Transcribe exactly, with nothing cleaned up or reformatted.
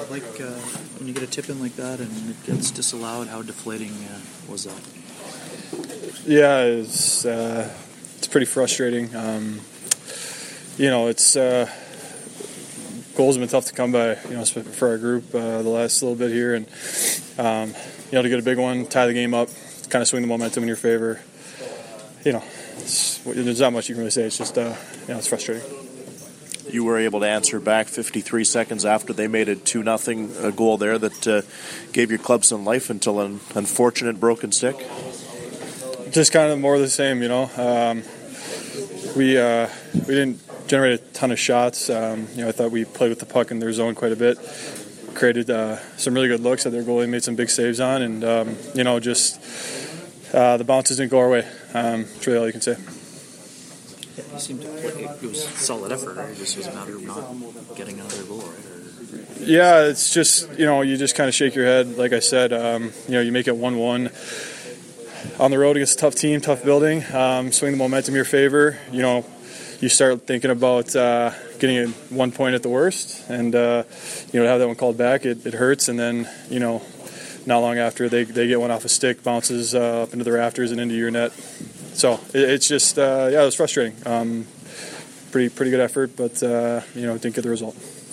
Like uh, when you get a tip in like that and it gets disallowed, how deflating uh, was that? Yeah, it's uh, it's pretty frustrating. Um, you know, it's uh, goals have been tough to come by. You know, for our group uh, the last little bit here, and um, you know, to get a big one, tie the game up, kind of swing the momentum in your favor. You know, it's, there's not much you can really say. It's just uh, you know, it's frustrating. You were able to answer back fifty-three seconds after they made it two nothing, a goal there that uh, gave your club some life until an unfortunate broken stick. Just kind of more of the same, you know. Um, we uh, we didn't generate a ton of shots. Um, you know, I thought we played with the puck in their zone quite a bit. Created uh, some really good looks that their goalie made some big saves on, and um, you know, just uh, the bounces didn't go our way. Um, that's really all you can say. Yeah, you seemed to play. It was a solid effort, right? It just was a matter of not getting another goal, right? Or... Yeah, it's just, you know, you just kind of shake your head. Like I said, um, you know, you make it one one on the road against a tough team, tough building. Um, swing the momentum in your favor. You know, you start thinking about uh, getting it one point at the worst, and uh, you know, to have that one called back, it, it hurts. And then, you know, not long after, they they get one off a stick, bounces uh, up into the rafters and into your net. So it, it's just, uh, yeah, it was frustrating. Um, pretty pretty good effort, but uh, you know, didn't get the result.